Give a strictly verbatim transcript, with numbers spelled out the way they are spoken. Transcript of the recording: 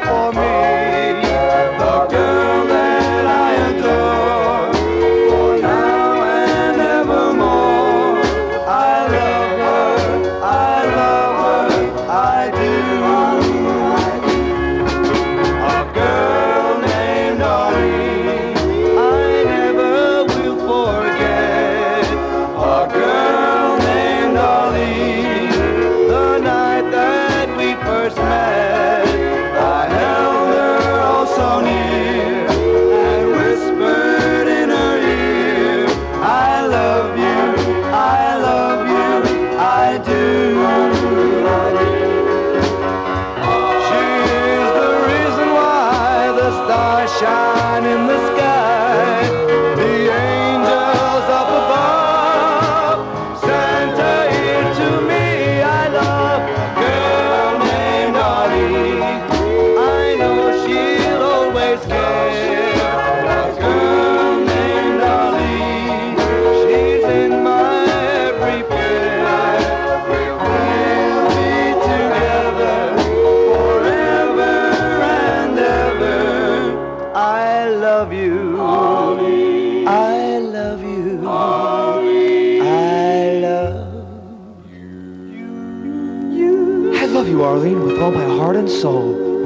for me. The girl that I adore, for now and evermore. I love her, I love her, I do. A girl named Arlene, I never will forget. A girl named Arlene, the night that we first met, I held her oh so near and whispered in her ear, I love you, I love you, I do. She's the reason why the stars shine